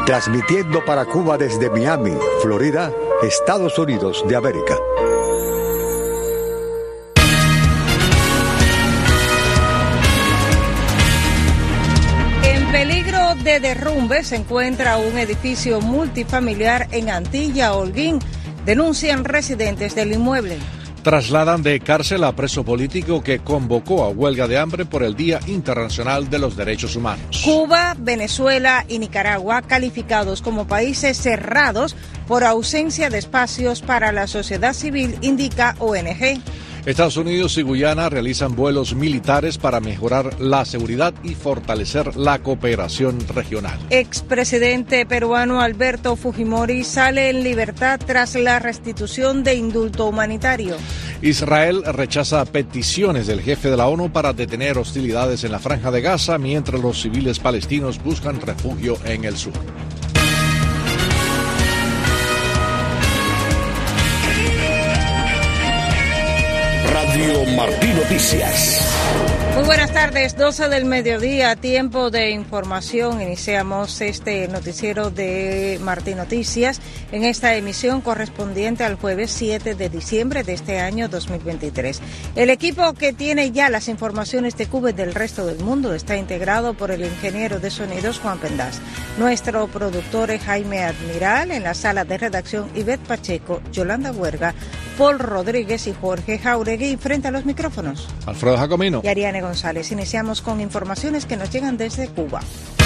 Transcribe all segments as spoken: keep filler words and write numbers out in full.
Transmitiendo para Cuba desde Miami, Florida, Estados Unidos de América. En peligro de derrumbe se encuentra un edificio multifamiliar en Antilla, Holguín. Denuncian residentes del inmueble. Trasladan de cárcel a preso político que convocó a huelga de hambre por el Día Internacional de los Derechos Humanos. Cuba, Venezuela y Nicaragua calificados como países cerrados por ausencia de espacios para la sociedad civil, indica O N G. Estados Unidos y Guyana realizan vuelos militares para mejorar la seguridad y fortalecer la cooperación regional. Expresidente peruano Alberto Fujimori sale en libertad tras la restitución de indulto humanitario. Israel rechaza peticiones del jefe de la ONU para detener hostilidades en la Franja de Gaza, mientras los civiles palestinos buscan refugio en el sur. Radio Martí Noticias. Muy buenas tardes, doce del mediodía, tiempo de información. Iniciamos este noticiero de Martí Noticias en esta emisión correspondiente al jueves siete de diciembre de este año dos mil veintitrés. El equipo que tiene ya las informaciones de Cuba y del resto del mundo está integrado por el ingeniero de sonidos Juan Pendaz. Nuestro productor es Jaime Admiral, en la sala de redacción Ivette Pacheco, Yolanda Huerga, Paul Rodríguez y Jorge Jauregui, frente a los micrófonos Alfredo Jacomino y Ariane González. Iniciamos con informaciones que nos llegan desde Cuba.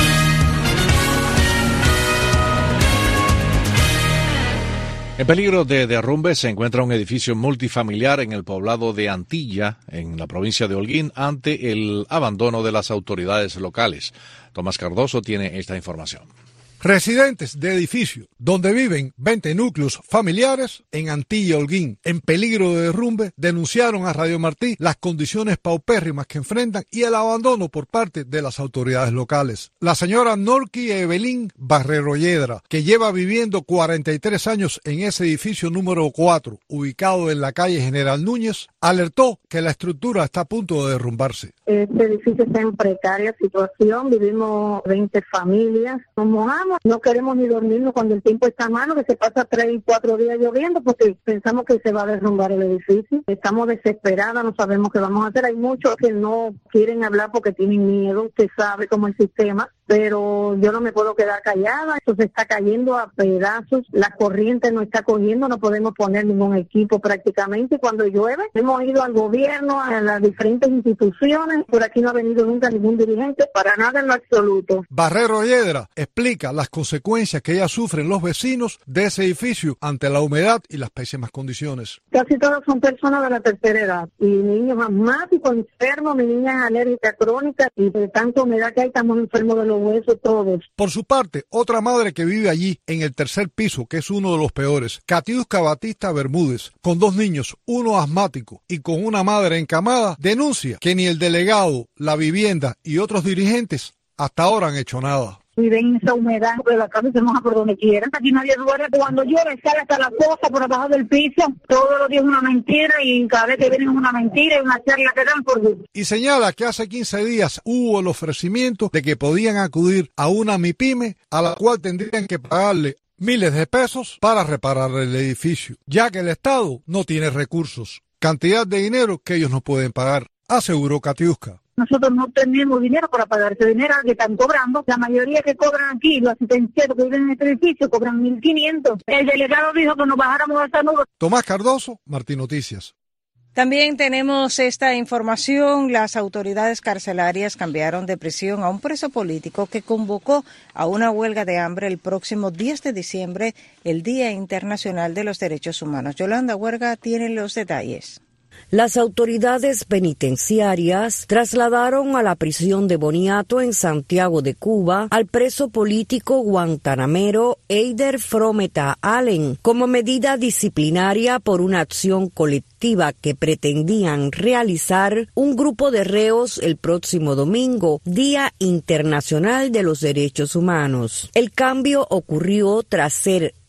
En peligro de derrumbe se encuentra un edificio multifamiliar en el poblado de Antilla, en la provincia de Holguín, ante el abandono de las autoridades locales. Tomás Cardoso tiene esta información. Residentes de edificios donde viven veinte núcleos familiares en Antilla, Holguín, en peligro de derrumbe, denunciaron a Radio Martí las condiciones paupérrimas que enfrentan y el abandono por parte de las autoridades locales. La señora Norqui Evelyn Barrero Yedra, que lleva viviendo cuarenta y tres años en ese edificio número cuatro, ubicado en la calle General Núñez, alertó que la estructura está a punto de derrumbarse. Este edificio está en precaria situación, vivimos veinte familias, nos mojamos. No queremos ni dormirnos cuando el tiempo está malo, que se pasa tres y cuatro días lloviendo, porque pensamos que se va a derrumbar el edificio. Estamos desesperadas, no sabemos qué vamos a hacer. Hay muchos que no quieren hablar porque tienen miedo, usted sabe cómo es el sistema, pero yo no me puedo quedar callada. Esto se está cayendo a pedazos, la corriente no está cogiendo, no podemos poner ningún equipo prácticamente. Cuando llueve, hemos ido al gobierno, a las diferentes instituciones, por aquí no ha venido nunca ningún dirigente, para nada en lo absoluto. Barrero Yedra explica las consecuencias que ya sufren los vecinos de ese edificio ante la humedad y las pésimas condiciones. Casi todos son personas de la tercera edad y niños asmáticos, enfermos, mi niña es alérgica crónica y de tanta humedad que hay estamos enfermos de los huesos todos. Por su parte, otra madre que vive allí en el tercer piso, que es uno de los peores, Katiuska Batista Bermúdez, con dos niños, uno asmático y con una madre encamada, denuncia que ni el delegado, la vivienda y otros dirigentes hasta ahora han hecho nada. Y ven esa humedad, porque la casa se moja por donde quiera. Aquí nadie duerme. Cuando llueve sale hasta la cosa por abajo del piso. Todos los días es una mentira y cada vez que vienen es una mentira y una charla que dan por gusto. Y señala que hace quince días hubo el ofrecimiento de que podían acudir a una MIPYME a la cual tendrían que pagarle miles de pesos para reparar el edificio, ya que el Estado no tiene recursos. Cantidad de dinero que ellos no pueden pagar, aseguró Katiuska. Nosotros no tenemos dinero para pagar ese dinero que están cobrando. La mayoría que cobran aquí, los asistenciados que viven en este edificio, cobran mil quinientos. El delegado dijo que nos bajáramos a esa nube. Tomás Cardoso, Martí Noticias. También tenemos esta información. Las autoridades carcelarias cambiaron de prisión a un preso político que convocó a una huelga de hambre el próximo diez de diciembre, el Día Internacional de los Derechos Humanos. Yolanda Huerga tiene los detalles. Las autoridades penitenciarias trasladaron a la prisión de Boniato en Santiago de Cuba al preso político guantanamero Eider Frometa Allen como medida disciplinaria por una acción colectiva que pretendían realizar un grupo de reos el próximo domingo, Día Internacional de los Derechos Humanos. El cambio ocurrió tras ser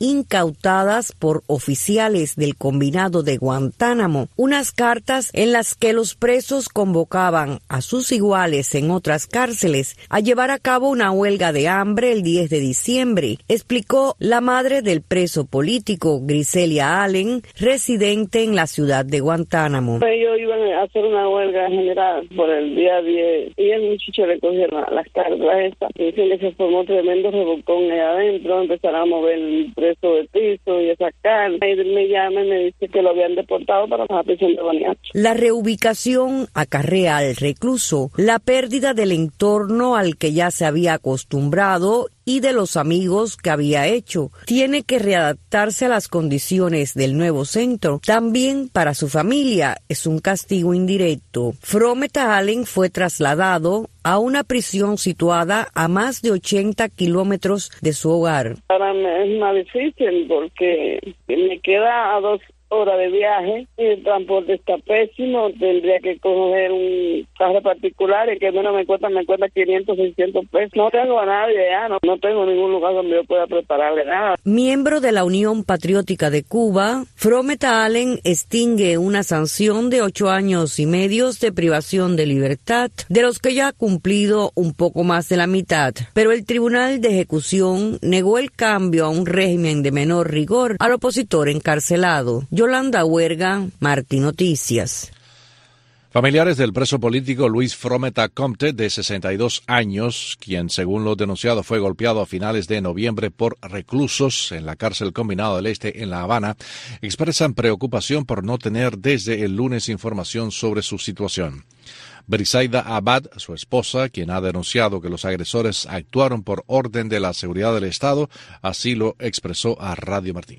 incautadas por oficiales del combinado de Guantánamo, unas cartas en las que los presos convocaban a sus iguales en otras cárceles a llevar a cabo una huelga de hambre el diez de diciembre, explicó la madre del preso político, Griselia Allen, residente en la ciudad de Guantánamo. Ellos iban a hacer una huelga general por el día diez y el muchacho le cogieron las cartas estas y dicen que se formó tremendo revolcón ahí adentro, empezaron a mover el preso de piso y a sacar. Y me llama y me dice que lo habían deportado para la prisión de Boniato. La reubicación acarrea al recluso la pérdida del entorno al que ya se había acostumbrado y de los amigos que había hecho. Tiene que readaptarse a las condiciones del nuevo centro. También para su familia es un castigo indirecto. Frometa Allen fue trasladado a una prisión situada a más de ochenta kilómetros de su hogar. Para mí es más difícil porque me queda a dos hora de viaje y el transporte está pésimo, tendría que coger un carro particular y que menos me cuesta, me cuesta quinientos, seiscientos pesos. No tengo a nadie ya, no, no tengo ningún lugar donde yo pueda prepararle nada. Miembro de la Unión Patriótica de Cuba, Frometa Allen extingue una sanción de ocho años y medio de privación de libertad, de los que ya ha cumplido un poco más de la mitad, pero el Tribunal de Ejecución negó el cambio a un régimen de menor rigor al opositor encarcelado. Yolanda Huerga, Martí Noticias. Familiares del preso político Luis Frometa Comte, de sesenta y dos años, quien según lo denunciado fue golpeado a finales de noviembre por reclusos en la cárcel Combinado del Este en La Habana, expresan preocupación por no tener desde el lunes información sobre su situación. Brisaida Abad, su esposa, quien ha denunciado que los agresores actuaron por orden de la seguridad del Estado, así lo expresó a Radio Martí.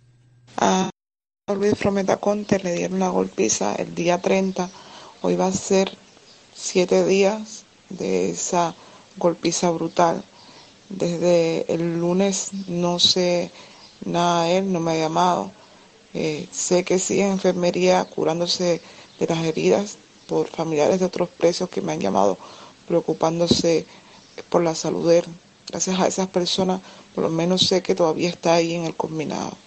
A Luis Frometa Comte le dieron la golpiza el día treinta. Hoy va a ser siete días de esa golpiza brutal. Desde el lunes no sé nada de él, no me ha llamado. Eh, sé que sigue en enfermería curándose de las heridas por familiares de otros presos que me han llamado preocupándose por la salud de él. Gracias a esas personas, por lo menos sé que todavía está ahí en el combinado.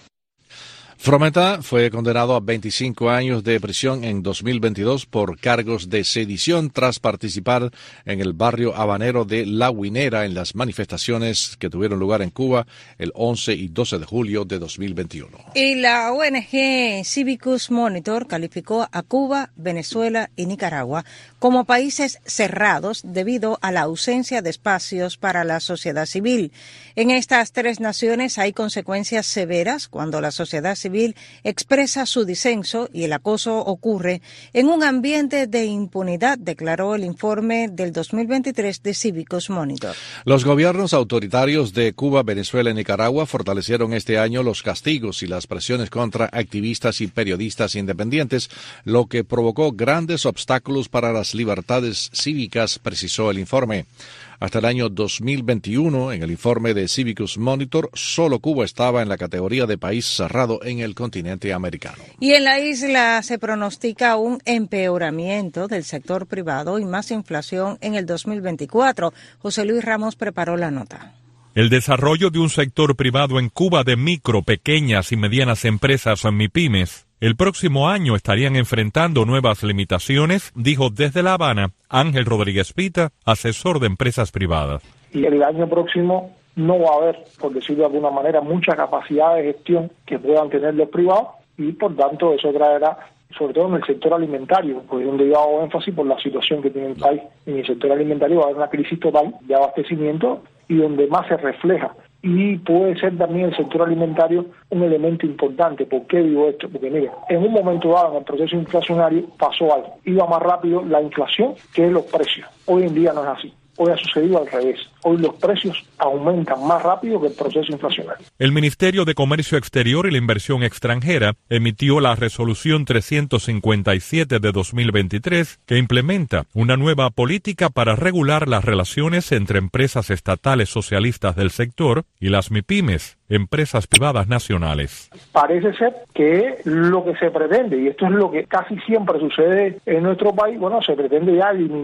Frometa fue condenado a veinticinco años de prisión en dos mil veintidós por cargos de sedición tras participar en el barrio habanero de La Guinera en las manifestaciones que tuvieron lugar en Cuba el once y doce de julio de dos mil veintiuno. Y la O N G Civicus Monitor calificó a Cuba, Venezuela y Nicaragua como países cerrados debido a la ausencia de espacios para la sociedad civil. En estas tres naciones hay consecuencias severas cuando la sociedad civil expresa su disenso y el acoso ocurre en un ambiente de impunidad, declaró el informe del dos mil veintitrés de Civicus Monitor. Los gobiernos autoritarios de Cuba, Venezuela y Nicaragua fortalecieron este año los castigos y las presiones contra activistas y periodistas independientes, lo que provocó grandes obstáculos para las libertades cívicas, precisó el informe. Hasta el año dos mil veintiuno, en el informe de Civicus Monitor, solo Cuba estaba en la categoría de país cerrado en el continente americano. Y en la isla se pronostica un empeoramiento del sector privado y más inflación en el dos mil veinticuatro. José Luis Ramos preparó la nota. El desarrollo de un sector privado en Cuba de micro, pequeñas y medianas empresas o MIPYMES el próximo año estarían enfrentando nuevas limitaciones, dijo desde La Habana Ángel Rodríguez Pita, asesor de empresas privadas. Y el año próximo no va a haber, por decirlo de alguna manera, mucha capacidad de gestión que puedan tener los privados y por tanto eso traerá, sobre todo en el sector alimentario, porque es donde yo hago énfasis por la situación que tiene el país. En el sector alimentario va a haber una crisis total de abastecimiento y donde más se refleja. Y puede ser también el sector alimentario un elemento importante. ¿Por qué digo esto? Porque mire, en un momento dado en el proceso inflacionario pasó algo. Iba más rápido la inflación que los precios. Hoy en día no es así. Hoy ha sucedido al revés. Hoy los precios aumentan más rápido que el proceso inflacionario. El Ministerio de Comercio Exterior y la Inversión Extranjera emitió la Resolución trescientos cincuenta y siete de dos mil veintitrés que implementa una nueva política para regular las relaciones entre empresas estatales socialistas del sector y las MIPYMES, empresas privadas nacionales. Parece ser que lo que se pretende, y esto es lo que casi siempre sucede en nuestro país, bueno, se pretende ya eliminar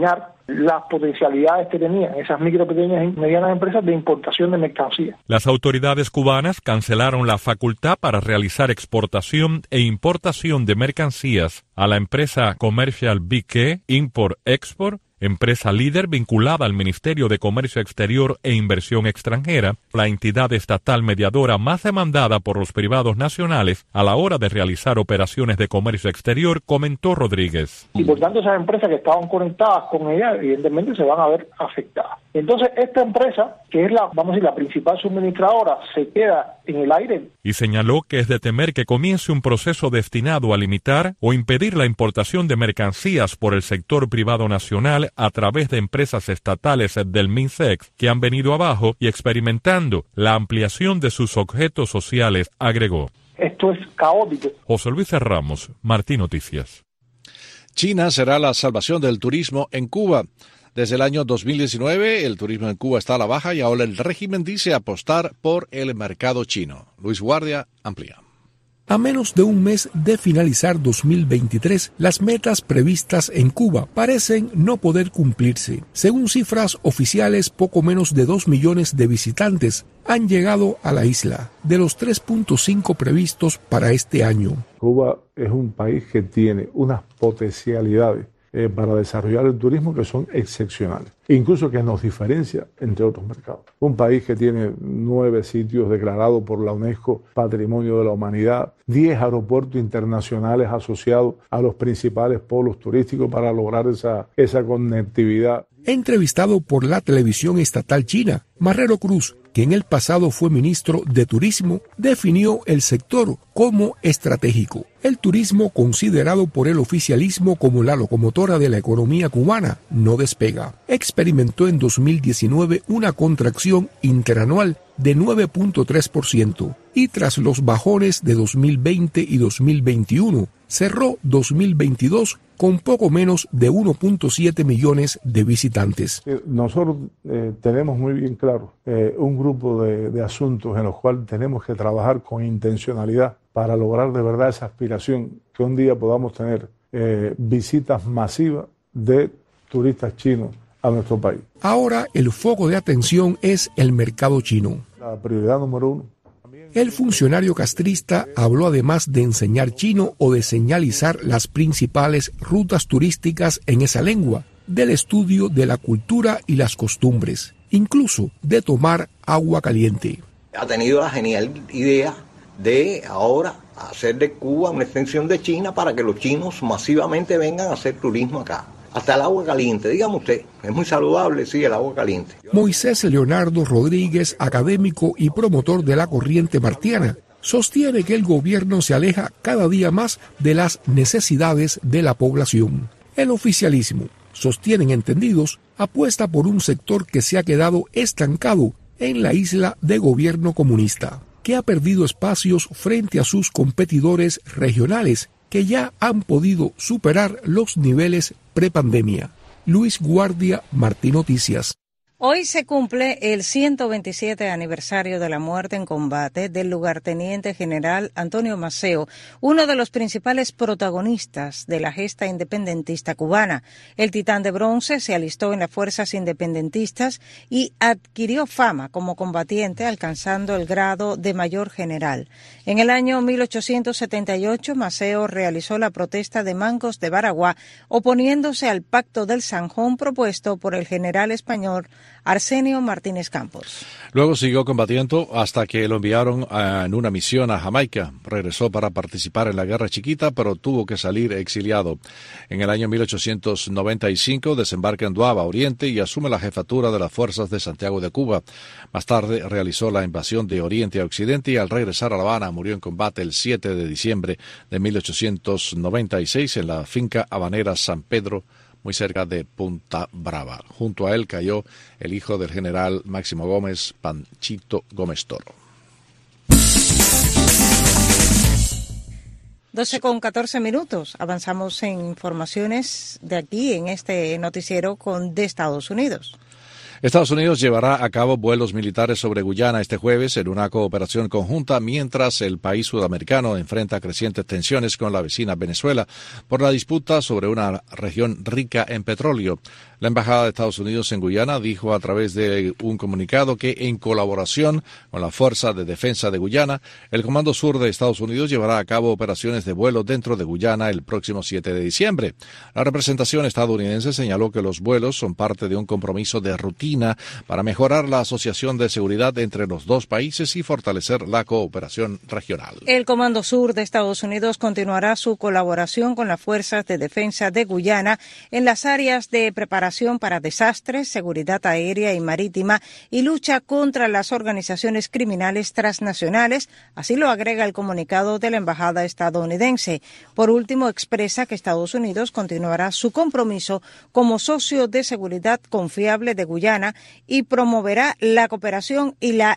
las potencialidades que tenían esas micro, pequeñas y medianas empresas de importación de mercancías. Las autoridades cubanas cancelaron la facultad para realizar exportación e importación de mercancías a la empresa Commercial B K Import-Export, empresa líder vinculada al Ministerio de Comercio Exterior e Inversión Extranjera, la entidad estatal mediadora más demandada por los privados nacionales a la hora de realizar operaciones de comercio exterior, comentó Rodríguez. Y por tanto esas empresas que estaban conectadas con ella, evidentemente se van a ver afectadas. Entonces esta empresa, que es la, vamos a decir, la principal suministradora, se queda en el aire. Y señaló que es de temer que comience un proceso destinado a limitar o impedir la importación de mercancías por el sector privado nacional a través de empresas estatales del MINSEX que han venido abajo y experimentando la ampliación de sus objetos sociales, agregó. Esto es caótico. José Luis Ramos, Martín Noticias. China será la salvación del turismo en Cuba. Desde el año dos mil diecinueve, el turismo en Cuba está a la baja y ahora el régimen dice apostar por el mercado chino. Luis Guardia amplía. A menos de un mes de finalizar dos mil veintitrés, las metas previstas en Cuba parecen no poder cumplirse. Según cifras oficiales, poco menos de dos millones de visitantes han llegado a la isla, de los tres punto cinco previstos para este año. Cuba es un país que tiene unas potencialidades Eh, para desarrollar el turismo que son excepcionales, incluso que nos diferencia entre otros mercados. Un país que tiene nueve sitios declarados por la UNESCO Patrimonio de la Humanidad, diez aeropuertos internacionales asociados a los principales polos turísticos para lograr esa, esa conectividad. Entrevistado por la televisión estatal china, Marrero Cruz, que en el pasado fue ministro de Turismo, definió el sector como estratégico. El turismo, considerado por el oficialismo como la locomotora de la economía cubana, no despega. Experimentó en dos mil diecinueve una contracción interanual de nueve punto tres por ciento y tras los bajones de dos mil veinte y dos mil veintiuno, cerró dos mil veintidós con poco menos de uno punto siete millones de visitantes. Nosotros eh, tenemos muy bien claro eh, un grupo de, de asuntos en los cuales tenemos que trabajar con intencionalidad para lograr de verdad esa aspiración que un día podamos tener eh, visitas masivas de turistas chinos a nuestro país. Ahora el foco de atención es el mercado chino. La prioridad número uno. El funcionario castrista habló además de enseñar chino o de señalizar las principales rutas turísticas en esa lengua, del estudio de la cultura y las costumbres, incluso de tomar agua caliente. Ha tenido la genial idea de ahora hacer de Cuba una extensión de China para que los chinos masivamente vengan a hacer turismo acá. Hasta el agua caliente, dígame usted, es muy saludable, sí, el agua caliente. Moisés Leonardo Rodríguez, académico y promotor de la corriente martiana, sostiene que el gobierno se aleja cada día más de las necesidades de la población. El oficialismo, sostienen entendidos, apuesta por un sector que se ha quedado estancado en la isla de gobierno comunista, que ha perdido espacios frente a sus competidores regionales que ya han podido superar los niveles prepandemia. Luis Guardia, Martín Noticias. Hoy se cumple el ciento veintisiete aniversario de la muerte en combate del lugarteniente general Antonio Maceo, uno de los principales protagonistas de la gesta independentista cubana. El titán de bronce se alistó en las fuerzas independentistas y adquirió fama como combatiente, alcanzando el grado de mayor general. En el año mil ochocientos setenta y ocho, Maceo realizó la protesta de Mangos de Baraguá, oponiéndose al Pacto del Zanjón propuesto por el general español Arsenio Martínez Campos. Luego siguió combatiendo hasta que lo enviaron a, en una misión a Jamaica. Regresó para participar en la Guerra Chiquita, pero tuvo que salir exiliado. En el año mil ochocientos noventa y cinco desembarca en Duaba, Oriente, y asume la jefatura de las fuerzas de Santiago de Cuba. Más tarde realizó la invasión de Oriente a Occidente y al regresar a La Habana murió en combate el siete de diciembre de mil ochocientos noventa y seis en la finca habanera San Pedro, muy cerca de Punta Brava. Junto a él cayó el hijo del general Máximo Gómez, Panchito Gómez Toro. doce con catorce minutos. Avanzamos en informaciones de aquí, en este noticiero con de Estados Unidos. Estados Unidos llevará a cabo vuelos militares sobre Guyana este jueves en una cooperación conjunta, mientras el país sudamericano enfrenta crecientes tensiones con la vecina Venezuela por la disputa sobre una región rica en petróleo. La Embajada de Estados Unidos en Guyana dijo a través de un comunicado que en colaboración con la Fuerza de Defensa de Guyana, el Comando Sur de Estados Unidos llevará a cabo operaciones de vuelo dentro de Guyana el próximo siete de diciembre. La representación estadounidense señaló que los vuelos son parte de un compromiso de rutina para mejorar la asociación de seguridad entre los dos países y fortalecer la cooperación regional. El Comando Sur de Estados Unidos continuará su colaboración con las Fuerzas de Defensa de Guyana en las áreas de preparación para desastres, seguridad aérea y marítima y lucha contra las organizaciones criminales transnacionales, así lo agrega el comunicado de la Embajada estadounidense. Por último, expresa que Estados Unidos continuará su compromiso como socio de seguridad confiable de Guyana y promoverá la cooperación y la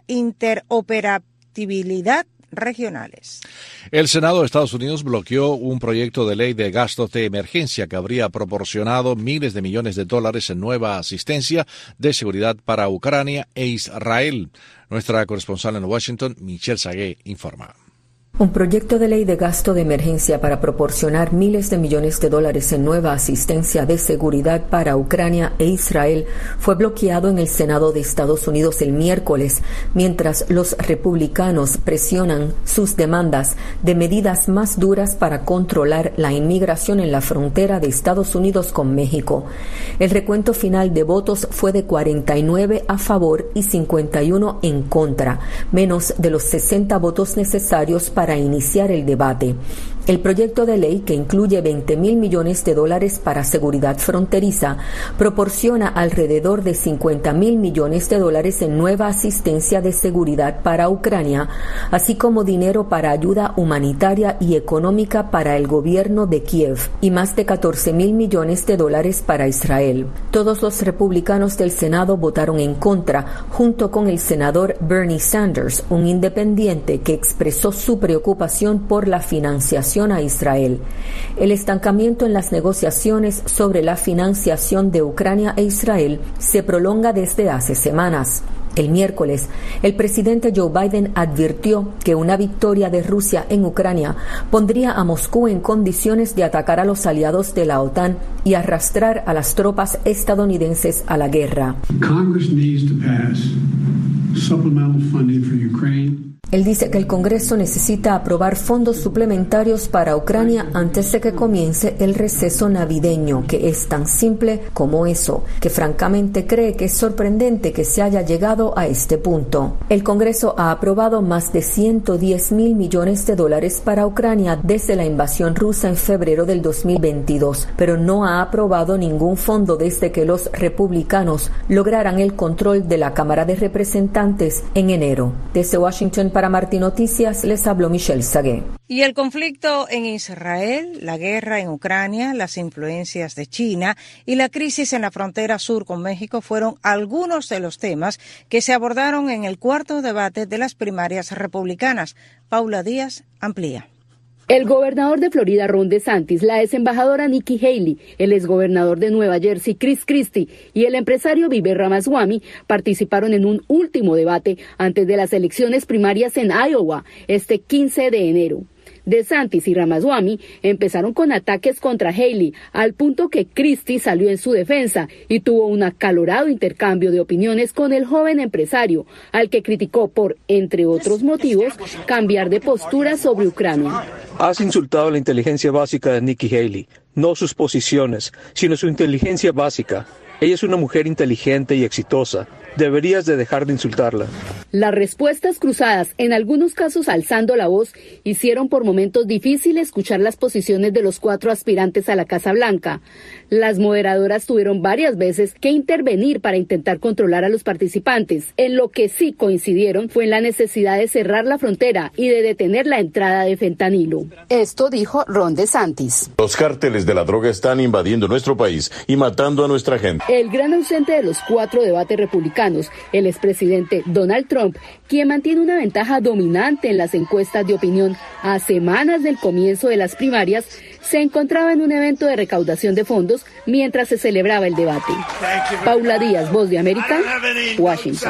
interoperabilidad regionales. El Senado de Estados Unidos bloqueó un proyecto de ley de gastos de emergencia que habría proporcionado miles de millones de dólares en nueva asistencia de seguridad para Ucrania e Israel. Nuestra corresponsal en Washington, Michelle Sagué, informa. Un proyecto de ley de gasto de emergencia para proporcionar miles de millones de dólares en nueva asistencia de seguridad para Ucrania e Israel fue bloqueado en el Senado de Estados Unidos el miércoles, mientras los republicanos presionan sus demandas de medidas más duras para controlar la inmigración en la frontera de Estados Unidos con México. El recuento final de votos fue de cuarenta y nueve a favor y cincuenta y uno en contra, menos de los sesenta votos necesarios para para iniciar el debate. El proyecto de ley, que incluye veinte mil millones de dólares para seguridad fronteriza, proporciona alrededor de cincuenta mil millones de dólares en nueva asistencia de seguridad para Ucrania, así como dinero para ayuda humanitaria y económica para el gobierno de Kiev y más de catorce mil millones de dólares para Israel. Todos los republicanos del Senado votaron en contra, junto con el senador Bernie Sanders, un independiente que expresó su preocupación por la financiación a Israel. El estancamiento en las negociaciones sobre la financiación de Ucrania e Israel se prolonga desde hace semanas. El miércoles, el presidente Joe Biden advirtió que una victoria de Rusia en Ucrania pondría a Moscú en condiciones de atacar a los aliados de la OTAN y arrastrar a las tropas estadounidenses a la guerra. Congress needs to pass supplemental funding for Ukraine. Él dice que el Congreso necesita aprobar fondos suplementarios para Ucrania antes de que comience el receso navideño, que es tan simple como eso, que francamente cree que es sorprendente que se haya llegado a este punto. El Congreso ha aprobado más de ciento diez mil millones de dólares para Ucrania desde la invasión rusa en febrero del dos mil veintidós, pero no ha aprobado ningún fondo desde que los republicanos lograran el control de la Cámara de Representantes en enero. Desde Washington, para Martín Noticias, les habló Michelle Sagué. Y el conflicto en Israel, la guerra en Ucrania, las influencias de China y la crisis en la frontera sur con México fueron algunos de los temas que se abordaron en el cuarto debate de las primarias republicanas. Paula Díaz amplía. El gobernador de Florida, Ron DeSantis, la exembajadora Nikki Haley, el exgobernador de Nueva Jersey, Chris Christie, y el empresario Vivek Ramaswamy participaron en un último debate antes de las elecciones primarias en Iowa este quince de enero. DeSantis y Ramaswamy empezaron con ataques contra Haley, al punto que Christie salió en su defensa y tuvo un acalorado intercambio de opiniones con el joven empresario, al que criticó por, entre otros motivos, cambiar de postura sobre Ucrania. Has insultado la inteligencia básica de Nikki Haley, no sus posiciones, sino su inteligencia básica. Ella es una mujer inteligente y exitosa. Deberías de dejar de insultarla. Las respuestas cruzadas, en algunos casos alzando la voz, hicieron por momentos difícil escuchar las posiciones de los cuatro aspirantes a la Casa Blanca. Las moderadoras tuvieron varias veces que intervenir para intentar controlar a los participantes. En lo que sí coincidieron fue en la necesidad de cerrar la frontera y de detener la entrada de fentanilo. Esto dijo Ron DeSantis. Los cárteles de la droga están invadiendo nuestro país y matando a nuestra gente. El gran ausente de los cuatro debates republicanos, el expresidente Donald Trump, quien mantiene una ventaja dominante en las encuestas de opinión a semanas del comienzo de las primarias, se encontraba en un evento de recaudación de fondos mientras se celebraba el debate. Paula Díaz, Voz de América, Washington.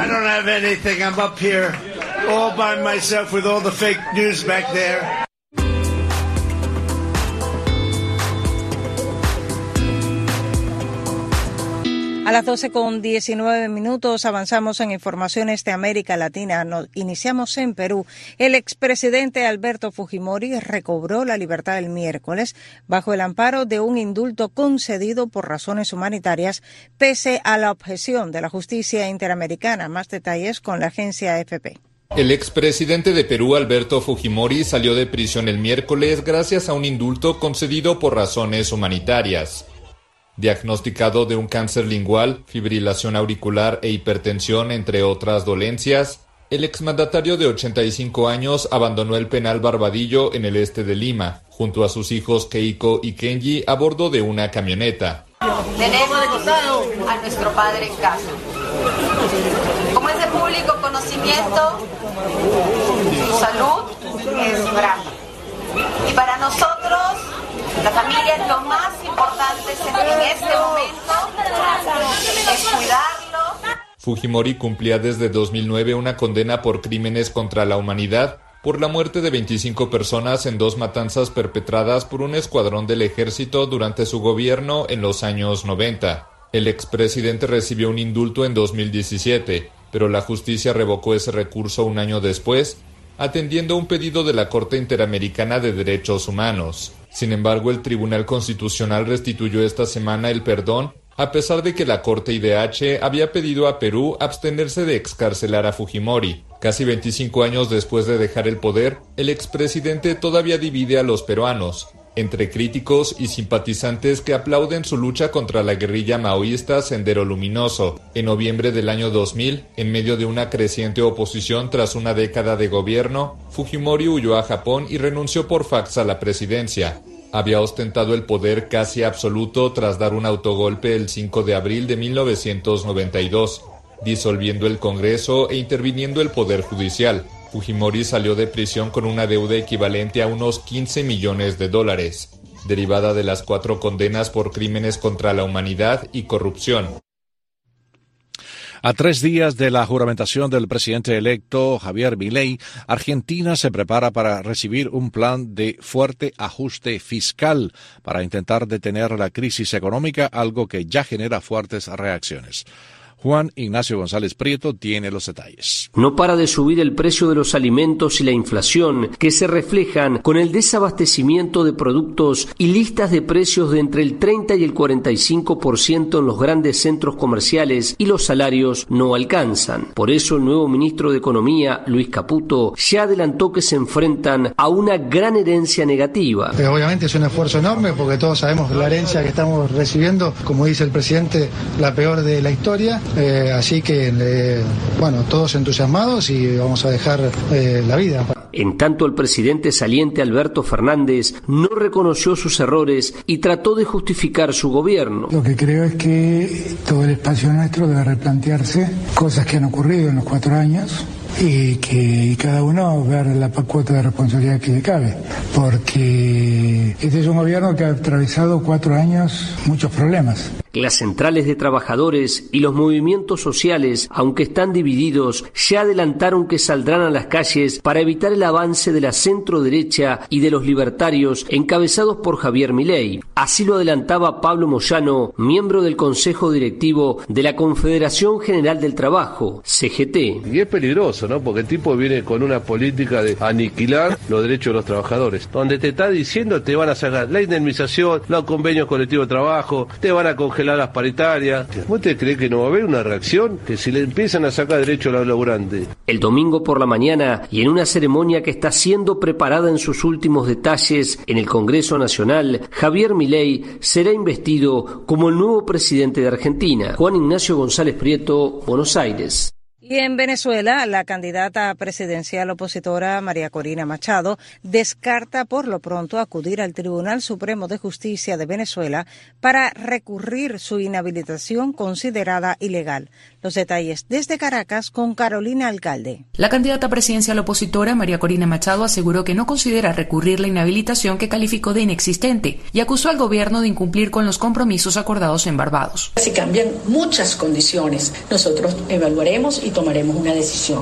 A las doce con diecinueve minutos avanzamos en informaciones de América Latina. Nos iniciamos en Perú. El expresidente Alberto Fujimori recobró la libertad el miércoles bajo el amparo de un indulto concedido por razones humanitarias pese a la objeción de la justicia interamericana. Más detalles con la agencia A F P. El expresidente de Perú, Alberto Fujimori, salió de prisión el miércoles gracias a un indulto concedido por razones humanitarias. Diagnosticado de un cáncer lingual, fibrilación auricular e hipertensión, entre otras dolencias, el exmandatario de ochenta y cinco años abandonó el penal Barbadillo en el este de Lima, junto a sus hijos Keiko y Kenji a bordo de una camioneta. Tenemos a nuestro padre en casa. Como es de público conocimiento, su salud es grave. Y para nosotros, la familia es lo más importante en este momento, es cuidarlo. Fujimori cumplía desde dos mil nueve una condena por crímenes contra la humanidad por la muerte de veinticinco personas en dos matanzas perpetradas por un escuadrón del ejército durante su gobierno en los años noventa. El expresidente recibió un indulto en dos mil diecisiete, pero la justicia revocó ese recurso un año después, atendiendo un pedido de la Corte Interamericana de Derechos Humanos. Sin embargo, el Tribunal Constitucional restituyó esta semana el perdón, a pesar de que la Corte I D H había pedido a Perú abstenerse de excarcelar a Fujimori. Casi veinticinco años después de dejar el poder, el expresidente todavía divide a los peruanos, entre críticos y simpatizantes que aplauden su lucha contra la guerrilla maoísta Sendero Luminoso. En noviembre del año dos mil, en medio de una creciente oposición tras una década de gobierno, Fujimori huyó a Japón y renunció por fax a la presidencia. Había ostentado el poder casi absoluto tras dar un autogolpe el cinco de abril de mil novecientos noventa y dos, disolviendo el Congreso e interviniendo el Poder Judicial. Fujimori salió de prisión con una deuda equivalente a unos quince millones de dólares, derivada de las cuatro condenas por crímenes contra la humanidad y corrupción. A tres días de la juramentación del presidente electo Javier Milei, Argentina se prepara para recibir un plan de fuerte ajuste fiscal para intentar detener la crisis económica, algo que ya genera fuertes reacciones. Juan Ignacio González Prieto tiene los detalles. No para de subir el precio de los alimentos y la inflación, que se reflejan con el desabastecimiento de productos y listas de precios de entre el treinta y el cuarenta y cinco por ciento en los grandes centros comerciales, y los salarios no alcanzan. Por eso el nuevo ministro de Economía, Luis Caputo, ya adelantó que se enfrentan a una gran herencia negativa. Pero obviamente es un esfuerzo enorme porque todos sabemos la herencia que estamos recibiendo, como dice el presidente, la peor de la historia. Eh, así que, eh, bueno, todos entusiasmados y vamos a dejar eh, la vida. En tanto, el presidente saliente Alberto Fernández no reconoció sus errores y trató de justificar su gobierno. Lo que creo es que todo el espacio nuestro debe replantearse cosas que han ocurrido en los cuatro años y que y cada uno ver la cuota de responsabilidad que le cabe, porque este es un gobierno que ha atravesado cuatro años muchos problemas. Las centrales de trabajadores y los movimientos sociales, aunque están divididos, ya adelantaron que saldrán a las calles para evitar el avance de la centro-derecha y de los libertarios encabezados por Javier Milei. Así lo adelantaba Pablo Moyano, miembro del Consejo Directivo de la Confederación General del Trabajo, C G T. Y es peligroso, ¿no? Porque el tipo viene con una política de aniquilar los derechos de los trabajadores, donde te está diciendo te van a sacar la indemnización, los convenios colectivos de trabajo, te van a congelar las paritarias. ¿Vos te crees que no va a haber una reacción? Que si le empiezan a sacar derecho a los laburantes. El domingo por la mañana, y en una ceremonia que está siendo preparada en sus últimos detalles en el Congreso Nacional, Javier Milei será investido como el nuevo presidente de Argentina. Juan Ignacio González Prieto, Buenos Aires. Y en Venezuela, la candidata presidencial opositora María Corina Machado descarta por lo pronto acudir al Tribunal Supremo de Justicia de Venezuela para recurrir su inhabilitación considerada ilegal. Los detalles desde Caracas con Carolina Alcalde. La candidata presidencial opositora María Corina Machado aseguró que no considera recurrir la inhabilitación que calificó de inexistente y acusó al gobierno de incumplir con los compromisos acordados en Barbados. Si cambian muchas condiciones, nosotros evaluaremos y tomaremos una decisión.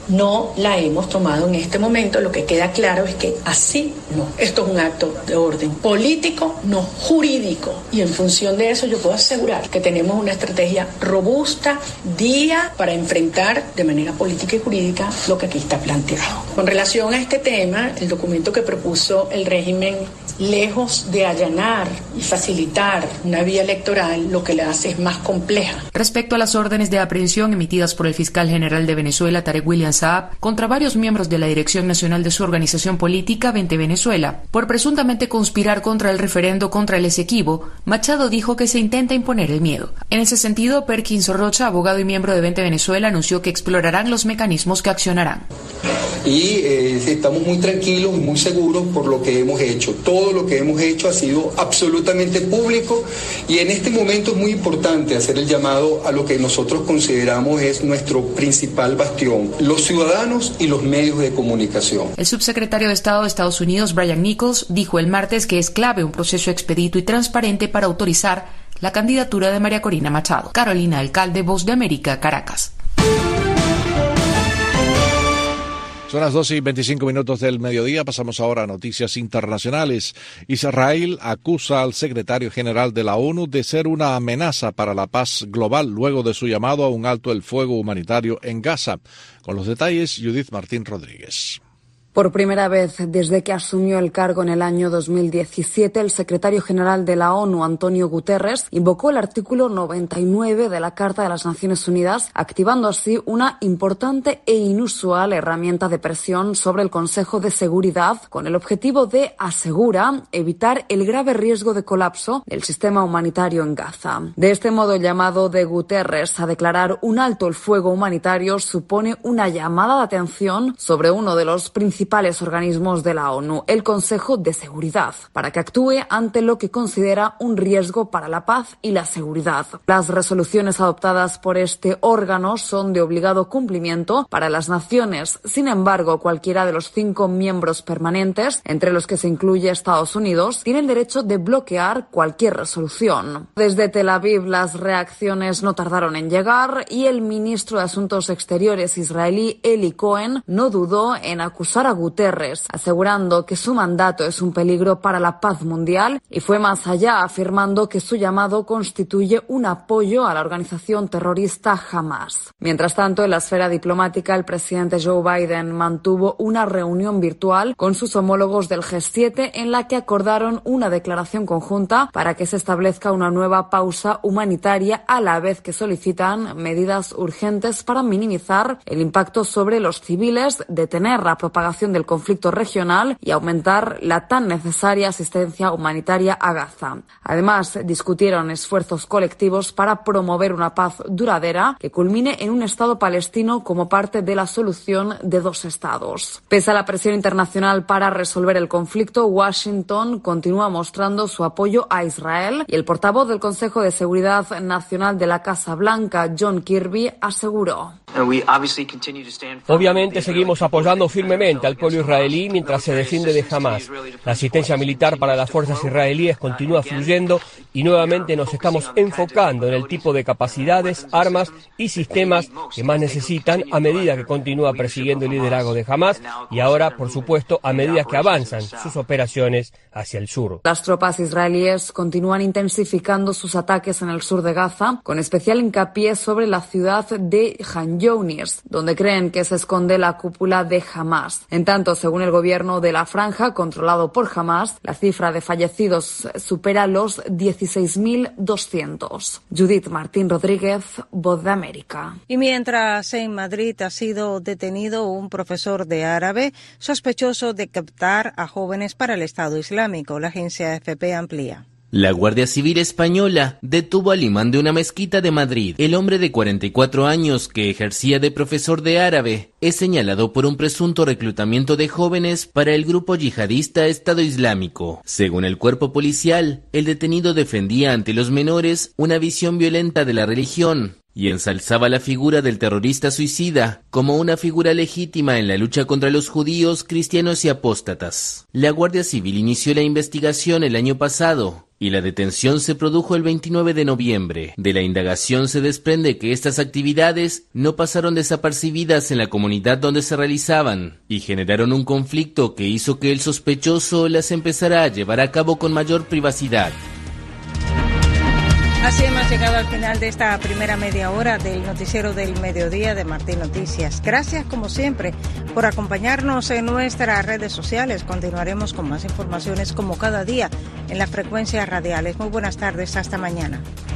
no la hemos tomado en este momento. Lo que queda claro es que así no. Esto es un acto de orden político, no jurídico. Y en función de eso yo puedo asegurar que tenemos una estrategia robusta, día, para enfrentar de manera política y jurídica lo que aquí está planteado. Con relación a este tema, el documento que propuso el régimen, lejos de allanar y facilitar una vía electoral, lo que la hace es más compleja. Respecto a las órdenes de aprehensión emitidas por el fiscal general de Venezuela, Tarek William Saab, contra varios miembros de la Dirección Nacional de su organización política, Vente Venezuela, por presuntamente conspirar contra el referendo contra el Esequibo, Machado dijo que se intenta imponer el miedo. En ese sentido, Perkins Rocha, abogado y miembro de Vente Venezuela, anunció que explorarán los mecanismos que accionarán. Y eh, estamos muy tranquilos y muy seguros por lo que hemos hecho. Todo lo que hemos hecho ha sido absolutamente público y en este momento es muy importante hacer el llamado a lo que nosotros consideramos es nuestro principal bastión, los ciudadanos y los medios de comunicación. El subsecretario de Estado de Estados Unidos, Brian Nichols, dijo el martes que es clave un proceso expedito y transparente para autorizar la candidatura de María Corina Machado. Carolina Alcalde, Voz de América, Caracas. Son las doce y veinticinco minutos del mediodía. Pasamos ahora a noticias internacionales. Israel acusa al secretario general de la ONU de ser una amenaza para la paz global luego de su llamado a un alto el fuego humanitario en Gaza. Con los detalles, Judith Martín Rodríguez. Por primera vez desde que asumió el cargo en el año dos mil diecisiete, el secretario general de la ONU, Antonio Guterres, invocó el artículo noventa y nueve de la Carta de las Naciones Unidas, activando así una importante e inusual herramienta de presión sobre el Consejo de Seguridad con el objetivo de, asegura, evitar el grave riesgo de colapso del sistema humanitario en Gaza. De este modo, el llamado de Guterres a declarar un alto el fuego humanitario supone una llamada de atención sobre uno de los principales organismos de la ONU, el Consejo de Seguridad, para que actúe ante lo que considera un riesgo para la paz y la seguridad. Las resoluciones adoptadas por este órgano son de obligado cumplimiento para las naciones. Sin embargo, cualquiera de los cinco miembros permanentes, entre los que se incluye Estados Unidos, tiene el derecho de bloquear cualquier resolución. Desde Tel Aviv, las reacciones no tardaron en llegar y el ministro de Asuntos Exteriores israelí, Eli Cohen, no dudó en acusar a Guterres, asegurando que su mandato es un peligro para la paz mundial y fue más allá, afirmando que su llamado constituye un apoyo a la organización terrorista Hamas. Mientras tanto, en la esfera diplomática, el presidente Joe Biden mantuvo una reunión virtual con sus homólogos del G siete en la que acordaron una declaración conjunta para que se establezca una nueva pausa humanitaria a la vez que solicitan medidas urgentes para minimizar el impacto sobre los civiles, detener la propagación del conflicto regional y aumentar la tan necesaria asistencia humanitaria a Gaza. Además, discutieron esfuerzos colectivos para promover una paz duradera que culmine en un Estado palestino como parte de la solución de dos estados. Pese a la presión internacional para resolver el conflicto, Washington continúa mostrando su apoyo a Israel y el portavoz del Consejo de Seguridad Nacional de la Casa Blanca, John Kirby, aseguró: Obviamente seguimos apoyando firmemente al pueblo israelí mientras se defiende de Hamás. La asistencia militar para las fuerzas israelíes continúa fluyendo y nuevamente nos estamos enfocando en el tipo de capacidades, armas y sistemas que más necesitan a medida que continúa persiguiendo el liderazgo de Hamás y ahora, por supuesto, a medida que avanzan sus operaciones hacia el sur. Las tropas israelíes continúan intensificando sus ataques en el sur de Gaza, con especial hincapié sobre la ciudad de Han Younis, donde creen que se esconde la cúpula de Hamás. En tanto, según el gobierno de la franja, controlado por Hamás, la cifra de fallecidos supera los dieciséis mil doscientos. Judith Martín Rodríguez, Voz de América. Y mientras en Madrid ha sido detenido un profesor de árabe sospechoso de captar a jóvenes para el Estado Islámico, la agencia A F P amplía. La Guardia Civil Española detuvo al imán de una mezquita de Madrid. El hombre de cuarenta y cuatro años, que ejercía de profesor de árabe, es señalado por un presunto reclutamiento de jóvenes para el grupo yihadista Estado Islámico. Según el cuerpo policial, el detenido defendía ante los menores una visión violenta de la religión y ensalzaba la figura del terrorista suicida como una figura legítima en la lucha contra los judíos, cristianos y apóstatas. La Guardia Civil inició la investigación el año pasado y la detención se produjo el veintinueve de noviembre. De la indagación se desprende que estas actividades no pasaron desapercibidas en la comunidad donde se realizaban y generaron un conflicto que hizo que el sospechoso las empezara a llevar a cabo con mayor privacidad. Así hemos llegado al final de esta primera media hora del noticiero del mediodía de Martín Noticias. Gracias, como siempre, por acompañarnos en nuestras redes sociales. Continuaremos con más informaciones como cada día en las frecuencias radiales. Muy buenas tardes, hasta mañana.